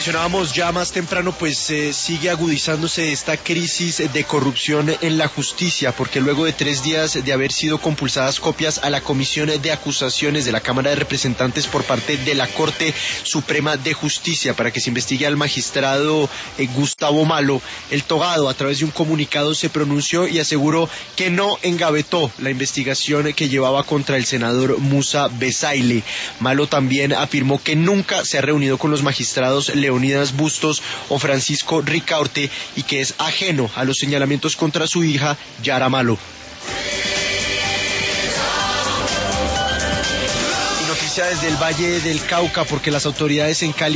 Mencionábamos ya más temprano, pues sigue agudizándose esta crisis de corrupción en la justicia, porque luego de 3 días de haber sido compulsadas copias a la Comisión de Acusaciones de la Cámara de Representantes por parte de la Corte Suprema de Justicia para que se investigue al magistrado Gustavo Malo, el togado a través de un comunicado se pronunció y aseguró que no engavetó la investigación que llevaba contra el senador Musa Besaile. Malo también afirmó que nunca se ha reunido con los magistrados Leonidas Bustos o Francisco Ricaurte y que es ajeno a los señalamientos contra su hija Yara Malo. Y noticia desde el Valle del Cauca, porque las autoridades en Cali